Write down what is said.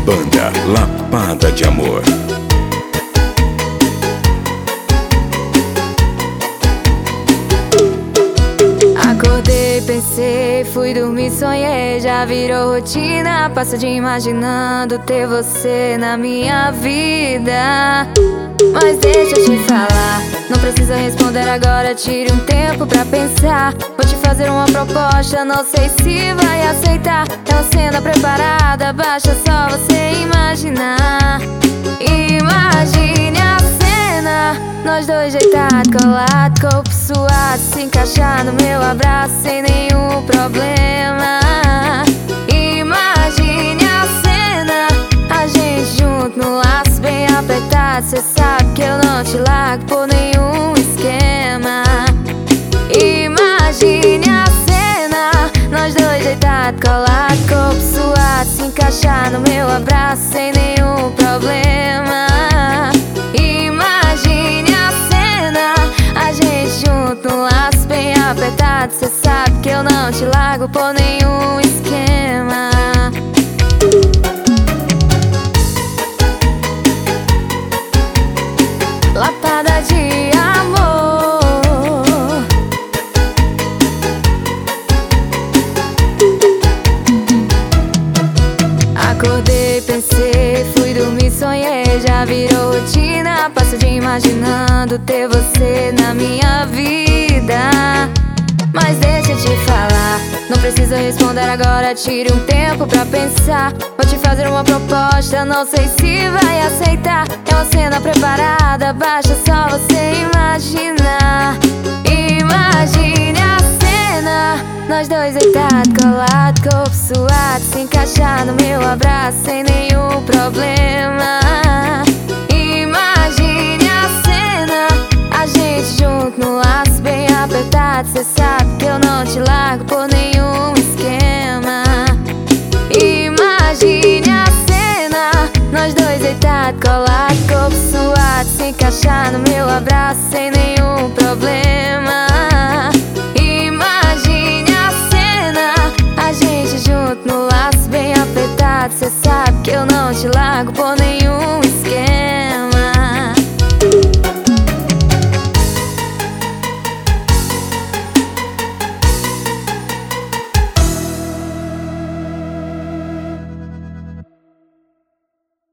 Banda Lapada de Amor. Acordei, pensei, fui dormir, sonhei. Já virou rotina, passo de imaginando ter você na minha vida. Mas deixa eu te falar, não precisa responder agora, tire um tempo pra pensar. Vou te fazer uma proposta, não sei se vai aceitar. É uma cena preparada, basta só você imaginar. Imagine a cena, nós dois deitados, colados, corpo suado, se encaixar no meu abraço sem nenhum problema. Imagine a cena, a gente junto no laço bem apertado. Cê sabe que eu não te largo por nenhum esquema. Imagine a cena, nós dois deitados, colados, corpo suado, se encaixar no meu abraço sem nenhum problema. Imagine a cena, a gente junto no laço bem apertado. Cê sabe que eu não te largo por nenhum esquema. Lapada de amor. Acordei, pensei, fui dormir, sonhei. Já virou rotina, passo de imaginando ter você na minha vida. Mas deixa eu te falar, não precisa responder agora, tire um tempo pra pensar. Vou te fazer uma proposta, não sei se vai aceitar. É uma cena preparada, basta só você imaginar. Imagine a cena, nós dois deitados, colados, corpo suado, se encaixar no meu abraço sem nenhum problema. Imagine a cena, a gente junto no laço bem apertado. Cê sabe que eu não te largo por nenhum esquema. Imagine a cena, nós dois deitados, colados, corpo suado, se encaixar no meu abraço sem nenhum problema. Imagine a cena, a gente junto no laço bem apertado. Cê sabe que eu não te largo por nenhum